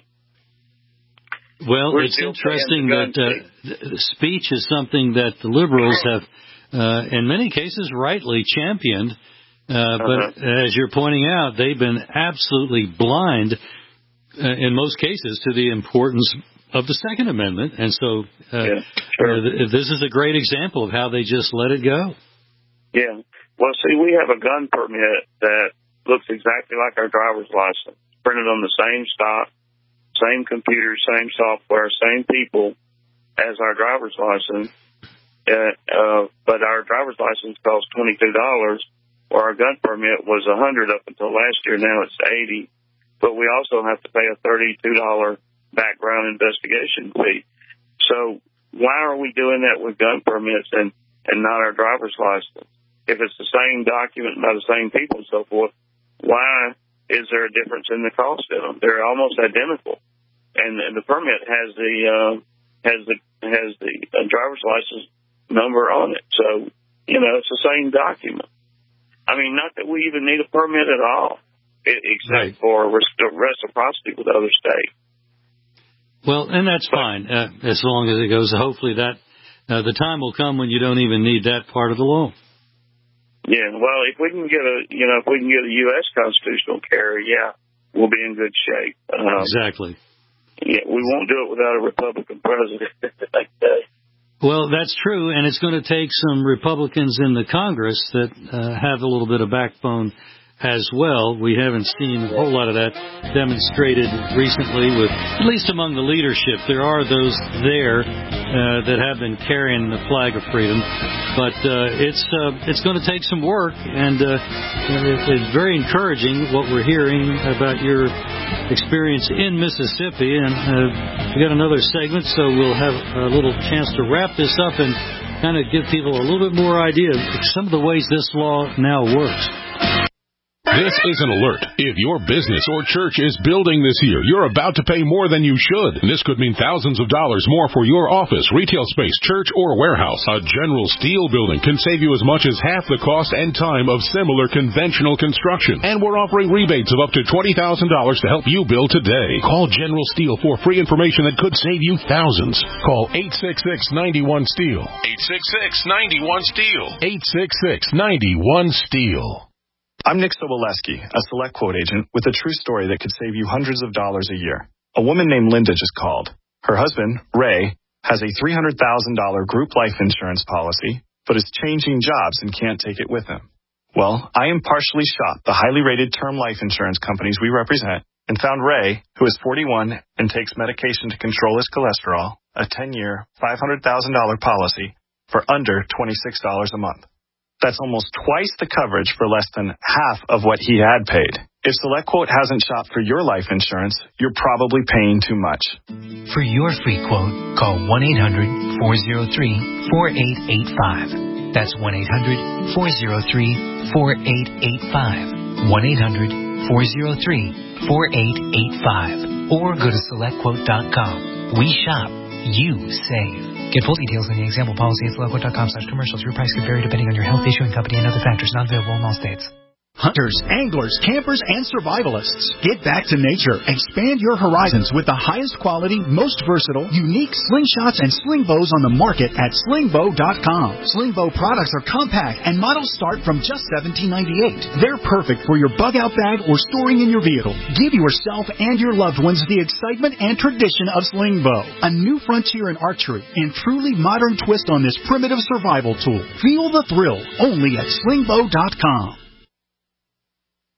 Well, We're it's interesting that uh, speech is something that the liberals have, uh, in many cases, rightly championed. Uh, but uh-huh. as you're pointing out, they've been absolutely blind, uh, in most cases, to the importance of the Second Amendment. And so uh, yeah, sure. uh, th- this is a great example of how they just let it go. Yeah. Well, see, we have a gun permit that looks exactly like our driver's license, printed on the same stock, same computer, same software, same people as our driver's license. Uh, uh, but our driver's license costs twenty-two dollars, or our gun permit was one hundred dollars up until last year. Now it's eighty dollars. But we also have to pay a thirty-two dollars background investigation fee. So why are we doing that with gun permits and, and not our driver's license? If it's the same document by the same people and so forth, why is there a difference in the cost of them? They're almost identical, and, and the permit has the uh, has the has the uh, driver's license number on it. So you know it's the same document. I mean, not that we even need a permit at all, it, except right. for reciprocity with other states. Well, and that's but, fine uh, as long as it goes. Hopefully, that uh, the time will come when you don't even need that part of the law. Yeah, well, if we can get a, you know, if we can get a U S constitutional carry, yeah, we'll be in good shape. Um, exactly. Yeah, we won't do it without a Republican president. Well, that's true, and it's going to take some Republicans in the Congress that uh, have a little bit of backbone as well. We haven't seen a whole lot of that demonstrated recently, with at least among the leadership. There are those there uh, that have been carrying the flag of freedom, but uh, it's uh, it's going to take some work, and uh, it's very encouraging what we're hearing about your experience in Mississippi. And uh, we got another segment, so we'll have a little chance to wrap this up and kind of give people a little bit more idea of some of the ways this law now works. This is an alert. If your business or church is building this year, you're about to pay more than you should. This could mean thousands of dollars more for your office, retail space, church, or warehouse. A General Steel building can save you as much as half the cost and time of similar conventional construction. And we're offering rebates of up to twenty thousand dollars to help you build today. Call General Steel for free information that could save you thousands. Call eight six six, nine one, STEEL. eight six six, nine one, STEEL. eight six six, nine one, STEEL. I'm Nick Soboleski, a Select Quote agent with a true story that could save you hundreds of dollars a year. A woman named Linda just called. Her husband, Ray, has a three hundred thousand dollars group life insurance policy, but is changing jobs and can't take it with him. Well, I impartially shopped the highly rated term life insurance companies we represent and found Ray, who is forty-one and takes medication to control his cholesterol, a ten-year, five hundred thousand dollars policy for under twenty-six dollars a month. That's almost twice the coverage for less than half of what he had paid. If SelectQuote hasn't shopped for your life insurance, you're probably paying too much. For your free quote, call one eight hundred, four oh three, four eight eight five. That's one eight hundred, four oh three, four eight eight five. one eight hundred, four oh three, four eight eight five. Or go to select quote dot com. We shop. You save. Get full details in the example policy at selectquote dot com slash commercials. Your price could vary depending on your health, issuing company, and other factors. Not available in all states. Hunters, anglers, campers, and survivalists. Get back to nature. Expand your horizons with the highest quality, most versatile, unique slingshots and sling bows on the market at sling bow dot com. Sling bow products are compact and models start from just seventeen ninety-eight. They're perfect for your bug-out bag or storing in your vehicle. Give yourself and your loved ones the excitement and tradition of sling bow. A new frontier in archery and truly modern twist on this primitive survival tool. Feel the thrill only at sling bow dot com.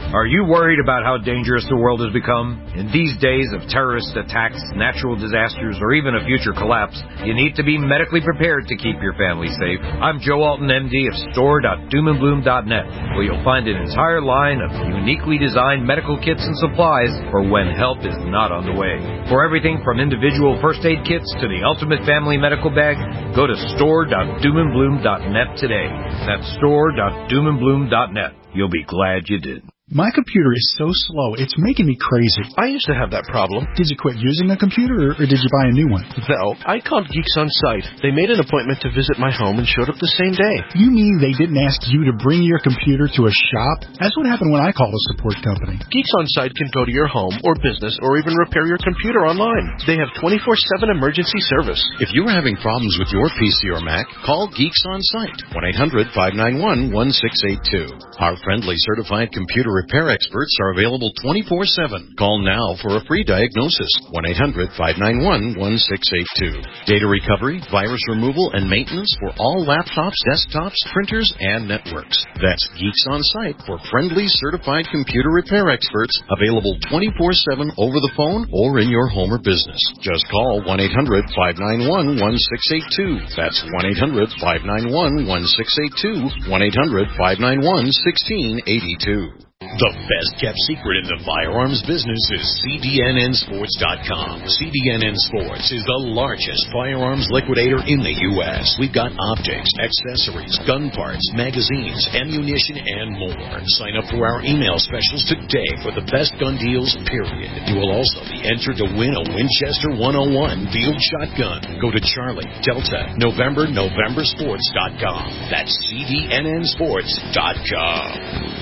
Are you worried about how dangerous the world has become? In these days of terrorist attacks, natural disasters, or even a future collapse, you need to be medically prepared to keep your family safe. I'm Joe Alton, M D of store dot doom and bloom dot net, where you'll find an entire line of uniquely designed medical kits and supplies for when help is not on the way. For everything from individual first aid kits to the ultimate family medical bag, go to store dot doom and bloom dot net today. That's store dot doom and bloom dot net. You'll be glad you did. My computer is so slow, it's making me crazy. I used to have that problem. Did you quit using a computer, or, or did you buy a new one? No, I called Geeks On Site. They made an appointment to visit my home and showed up the same day. You mean they didn't ask you to bring your computer to a shop? That's what happened when I called a support company. Geeks On Site can go to your home or business or even repair your computer online. They have twenty-four seven emergency service. If you are having problems with your P C or Mac, call Geeks On Site, one eight hundred, five nine one, one six eight two. Our friendly certified computer repair experts are available twenty-four seven. Call now for a free diagnosis, one eight hundred, five nine one, one six eight two. Data recovery, virus removal, and maintenance for all laptops, desktops, printers, and networks. That's Geeks On Site for friendly certified computer repair experts, available twenty-four seven over the phone or in your home or business. Just call one eight hundred, five nine one, one six eight two. That's one eight hundred, five nine one, one six eight two, one eight hundred, five nine one, one six eight two. The best-kept secret in the firearms business is C D N N Sports dot com. C D N N Sports is the largest firearms liquidator in the U S We've got optics, accessories, gun parts, magazines, ammunition, and more. Sign up for our email specials today for the best gun deals, period. You will also be entered to win a Winchester one oh one field shotgun. Go to Charlie, Delta, November, November Sports dot com. That's C D N N Sports dot com.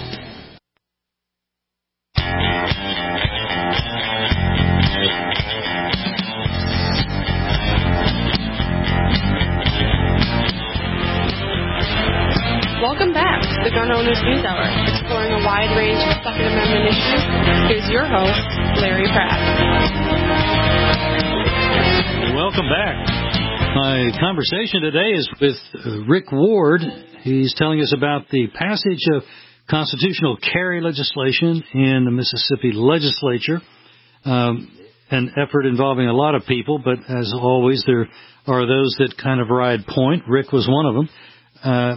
Welcome back to the Gun Owners News Hour, exploring a wide range of Second Amendment issues. Here's your host, Larry Pratt. Welcome back. My conversation today is with Rick Ward. He's telling us about the passage of constitutional carry legislation in the Mississippi legislature, um, an effort involving a lot of people, but as always, there are those that kind of ride point. Rick was one of them. Uh,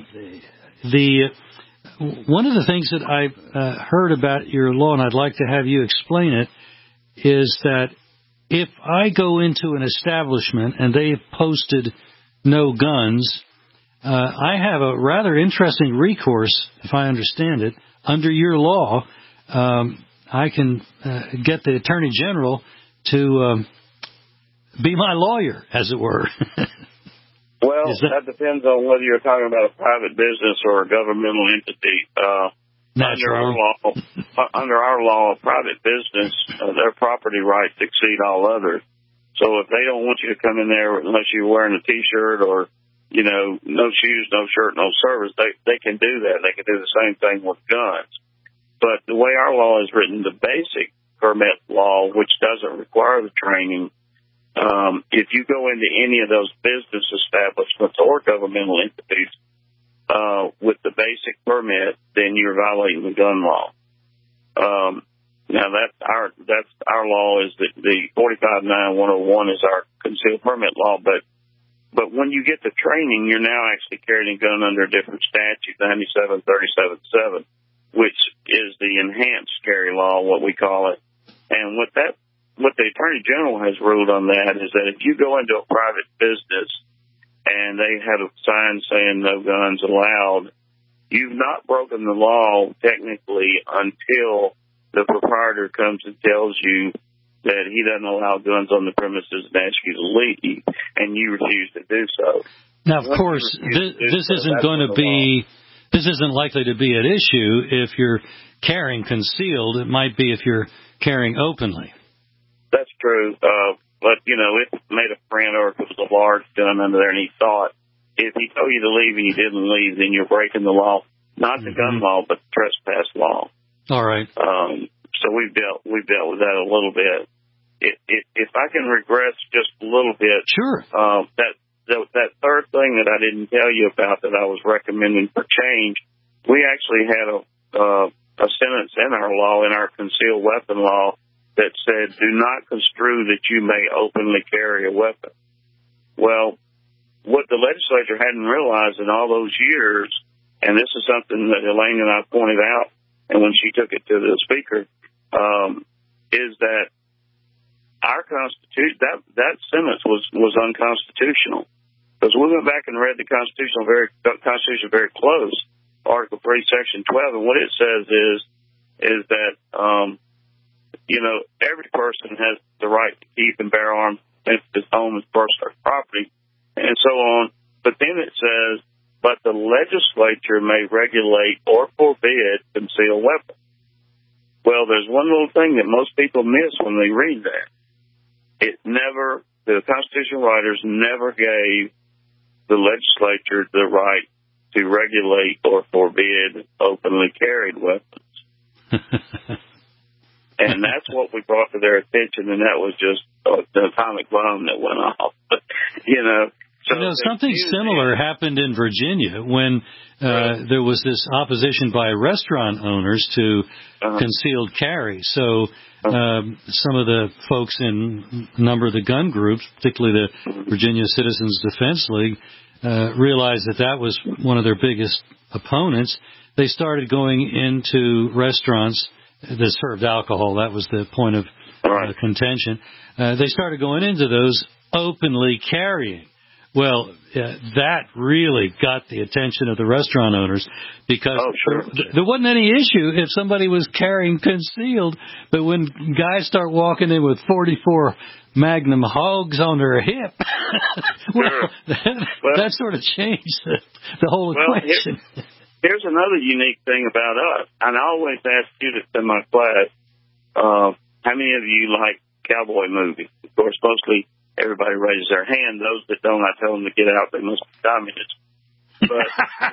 the one of the things that I uh, heard about your law, and I'd like to have you explain it, is that if I go into an establishment and they've posted no guns, uh, I have a rather interesting recourse, if I understand it. Under your law, um, I can uh, get the Attorney General to um, be my lawyer, as it were. Well, that, that depends on whether you're talking about a private business or a governmental entity. Uh, under our law, under our law, a private business, uh, their property rights exceed all others. So if they don't want you to come in there unless you're wearing a T-shirt or, you know, no shoes, no shirt, no service, they they can do that. They can do the same thing with guns. But the way our law is written, the basic permit law, which doesn't require the training, Um, if you go into any of those business establishments or governmental entities uh, with the basic permit, then you're violating the gun law. Um, now that's our that's our law is that the forty-five nine one oh one is our concealed permit law, but but when you get the training, you're now actually carrying a gun under a different statute, ninety-seven thirty-seven seven, which is the enhanced carry law, what we call it, and what that. What the Attorney General has ruled on that is that if you go into a private business and they have a sign saying no guns allowed, you've not broken the law technically until the proprietor comes and tells you that he doesn't allow guns on the premises and asks you to leave, and you refuse to do so. Now, of course, this, this isn't going to be, this isn't likely to be an issue if you're carrying concealed. It might be if you're carrying openly. That's true, uh, but, you know, it made a friend or if it was a large gun under there and he thought, if he told you to leave and you didn't leave, then you're breaking the law, not the mm-hmm. gun law, but the trespass law. All right. Um, so we've dealt, we've dealt with that a little bit. It, it, if I can regress just a little bit. Sure. Uh, that, that, that third thing that I didn't tell you about that I was recommending for change, we actually had a, uh, a sentence in our law, in our concealed weapon law, that said, do not construe that you may openly carry a weapon. Well, what the legislature hadn't realized in all those years, and this is something that Elaine and I pointed out, and when she took it to the speaker, um, is that our constitution, that, that sentence was, was unconstitutional. Because we went back and read the constitutional very, Constitution very close, Article three, Section twelve, and what it says is, is that, um, you know, every person has the right to keep and bear arms against his home, his personal property, and so on. But then it says, but the legislature may regulate or forbid concealed weapons. Well, there's one little thing that most people miss when they read that. It never, the constitutional writers never gave the legislature the right to regulate or forbid openly carried weapons. And that's what we brought to their attention, and that was just uh, the atomic bomb that went off. you know, so you know something similar happened in Virginia when uh, right. there was this opposition by restaurant owners to uh-huh. concealed carry. So um, some of the folks in a number of the gun groups, particularly the Virginia Citizens Defense League, uh, realized that that was one of their biggest opponents. They started going into restaurants that served alcohol. That was the point of uh, contention. Uh, they started going into those openly carrying. Well, uh, that really got the attention of the restaurant owners because oh, sure. there, there wasn't any issue if somebody was carrying concealed. But when guys start walking in with forty-four Magnum hogs on their hip, well, sure. that, well, that sort of changed the, the whole well, equation. Here, here's another unique thing about us. And I always ask students in my class, uh, how many of you like cowboy movies? Of course, mostly everybody raises their hand. Those that don't, I tell them to get out. They must be communists. But,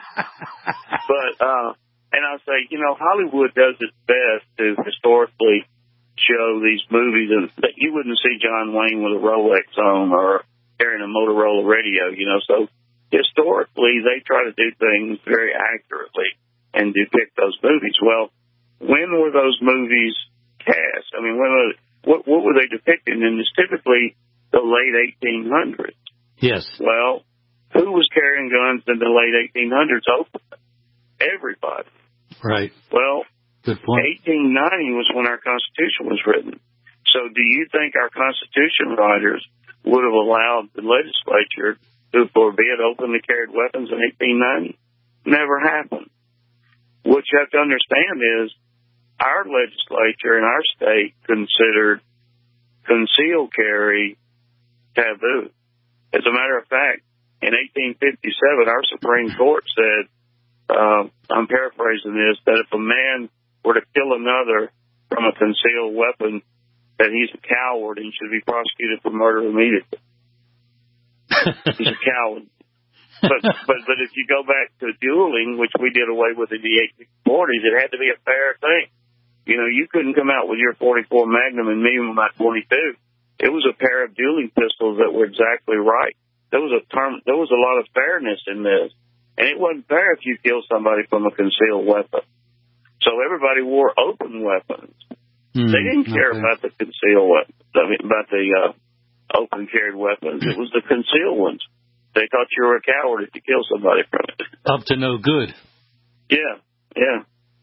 but, uh, and I say, you know, Hollywood does its best to historically show these movies, and that you wouldn't see John Wayne with a Rolex on or carrying a Motorola radio, you know. So historically, they try to do things very accurately and depict those movies. Well, when were those movies cast? I mean, when were, what, what were they depicting? And it's typically the late eighteen hundreds. Yes. Well, who was carrying guns in the late eighteen hundreds openly? Everybody. Right. Well, good point. eighteen ninety was when our Constitution was written. So do you think our Constitution writers would have allowed the legislature to forbid openly carried weapons in eighteen ninety? Never happened. What you have to understand is our legislature in our state considered concealed carry taboo. As a matter of fact, in eighteen fifty-seven, our Supreme Court said, uh, I'm paraphrasing this, that if a man were to kill another from a concealed weapon, that he's a coward and should be prosecuted for murder immediately. He's a coward. But, but but if you go back to dueling, which we did away with in the eighteen forties, it had to be a fair thing. You know, you couldn't come out with your forty-four Magnum and me with my twenty-two. It was a pair of dueling pistols that were exactly right. There was a term, there was a lot of fairness in this, and it wasn't fair if you killed somebody from a concealed weapon. So everybody wore open weapons. Mm, they didn't care okay. about the concealed weapons. I mean, about the uh, open carried weapons. It was the concealed ones. They thought you were a coward if you killed somebody from it. Up to no good. Yeah, yeah.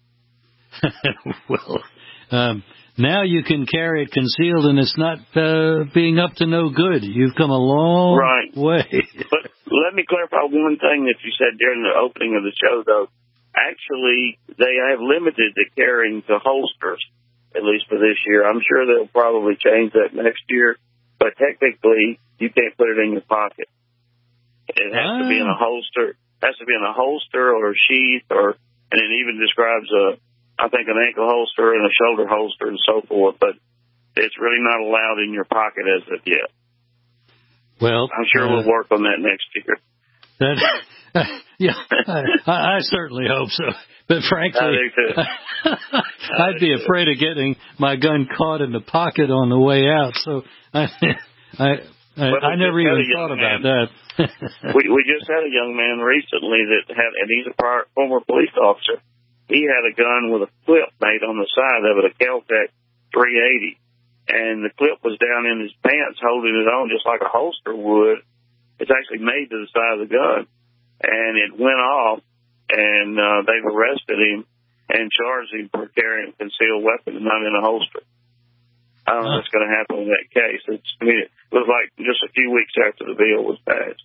well, um, now you can carry it concealed, and it's not uh, being up to no good. You've come a long right. way. But let me clarify one thing that you said during the opening of the show, though. Actually, they have limited the carrying to holsters, at least for this year. I'm sure they'll probably change that next year, but technically, you can't put it in your pocket. It has ah. to be in a holster. It has to be in a holster or a sheath, or and it even describes a, I think, an ankle holster and a shoulder holster and so forth. But it's really not allowed in your pocket as of yet. Well, I'm sure uh, we'll work on that next year. That, uh, yeah, I, I certainly hope so. But frankly, I'd be afraid of getting my gun caught in the pocket on the way out. So I, I, I, I never even thought about that. we we just had a young man recently that had, and he's a prior, former police officer, he had a gun with a clip made on the side of it, a Kel-Tec three eighty. And the clip was down in his pants holding it on just like a holster would. It's actually made to the side of the gun. And it went off, and uh, they've arrested him and charged him for carrying a concealed weapon not in a holster. I don't know what's going to happen in that case. It's, I mean, it was like just a few weeks after the bill was passed.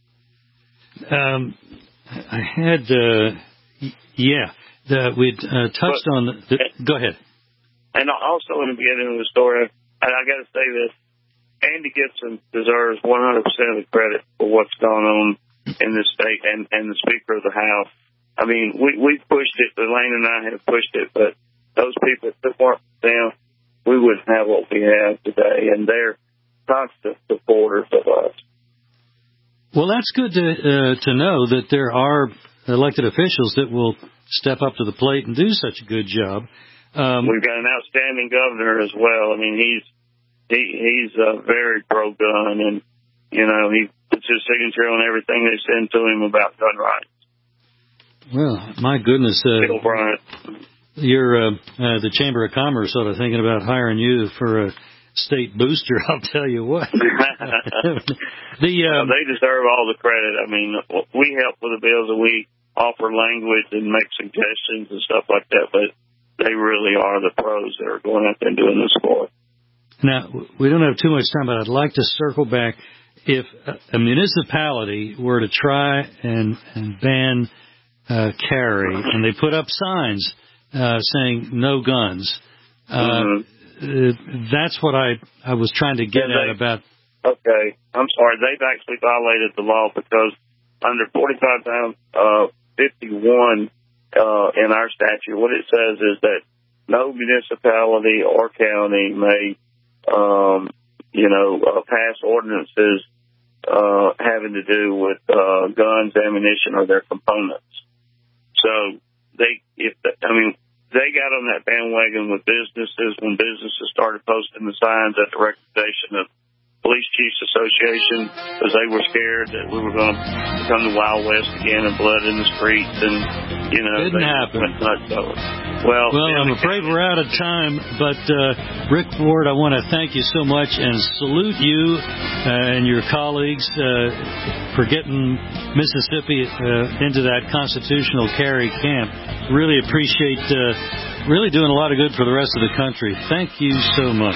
Um, I had, uh, yeah, the, we'd uh, touched but, on, the, the, go ahead. And also in the beginning of the story, and I got to say this, Andy Gibson deserves one hundred percent of the credit for what's gone on in this state and, and the Speaker of the House. I mean, we, we've pushed it, Elaine and I have pushed it, but those people that weren't down, we wouldn't have what we have today, and they're constant supporters of us. Well, that's good to uh, to know that there are elected officials that will step up to the plate and do such a good job. Um, We've got an outstanding governor as well. I mean, he's he, he's uh, very pro-gun, and, you know, he puts his signature on everything they send to him about gun rights. Well, my goodness. Uh, Bill Bryant. You're uh, uh, the Chamber of Commerce sort of thinking about hiring you for a state booster, I'll tell you what. the um, They deserve all the credit. I mean, we help with the bills, and we offer language and make suggestions and stuff like that, but they really are the pros that are going out there and doing this for us. Now, we don't have too much time, but I'd like to circle back. If a municipality were to try and, and ban uh, carry, and they put up signs uh, saying no guns, uh, mm-hmm. uh, that's what I, I was trying to get they, at about. Okay, I'm sorry. They've actually violated the law because under forty-five fifty-one Uh, in our statute, what it says is that no municipality or county may, um, you know, uh, pass ordinances uh, having to do with uh, guns, ammunition, or their components. So they, if the, I mean, they got on that bandwagon with businesses when businesses started posting the signs at the recommendation of Police Chiefs Association because they were scared that we were going to become the Wild West again and blood in the streets, and you know, didn't they happen. went nuts over. Well, well, I'm afraid we're out of time, but uh, Rick Ford, I want to thank you so much and salute you uh, and your colleagues uh, for getting Mississippi uh, into that constitutional carry camp. Really appreciate, uh, really doing a lot of good for the rest of the country. Thank you so much.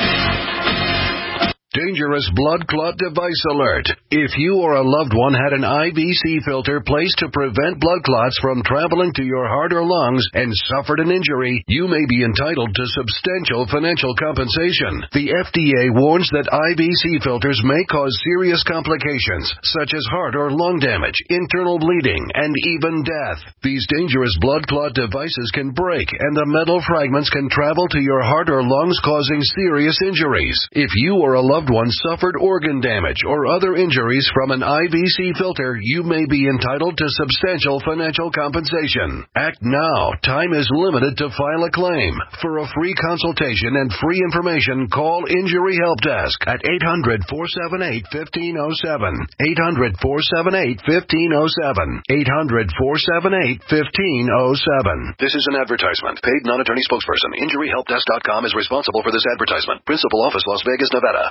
Dangerous blood clot device alert. If you or a loved one had an I V C filter placed to prevent blood clots from traveling to your heart or lungs and suffered an injury, you may be entitled to substantial financial compensation. The F D A warns that I V C filters may cause serious complications, such as heart or lung damage, internal bleeding, and even death. These dangerous blood clot devices can break, and the metal fragments can travel to your heart or lungs, causing serious injuries. If you or a loved one suffered organ damage or other injuries from an I V C filter, you may be entitled to substantial financial compensation. Act now. Time is limited to file a claim. For a free consultation and free information, call Injury Help Desk at eight hundred, four seven eight, one five zero seven. eight hundred, four seven eight, one five zero seven. eight hundred, four seven eight, one five zero seven. This is an advertisement. Paid non-attorney spokesperson. Injury Help Desk dot com is responsible for this advertisement. Principal office, Las Vegas, Nevada.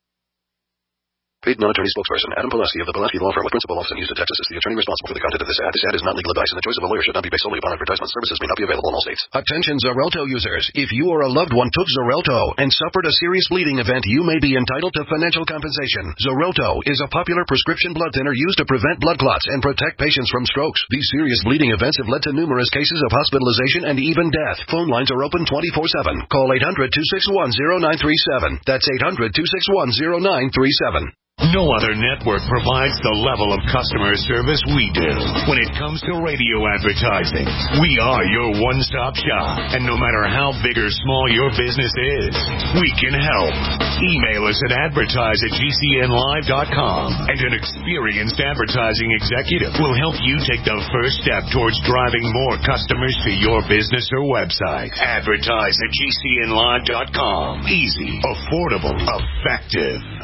Paid non-attorney spokesperson Adam Pileski of the Pileski Law Firm with principal office in Houston, Texas is the attorney responsible for the content of this ad. This ad is not legal advice, and the choice of a lawyer should not be based solely upon advertisement. Services may not be available in all states. Attention Xarelto users. If you or a loved one took Xarelto and suffered a serious bleeding event, you may be entitled to financial compensation. Xarelto is a popular prescription blood thinner used to prevent blood clots and protect patients from strokes. These serious bleeding events have led to numerous cases of hospitalization and even death. Phone lines are open twenty-four seven. Call eight hundred, two six one, zero nine three seven. That's eight hundred, two six one, zero nine three seven. No other network provides the level of customer service we do. When it comes to radio advertising, we are your one-stop shop. And no matter how big or small your business is, we can help. Email us at advertise at G C N live dot com, and an experienced advertising executive will help you take the first step towards driving more customers to your business or website. Advertise at G C N live dot com. Easy, affordable, effective.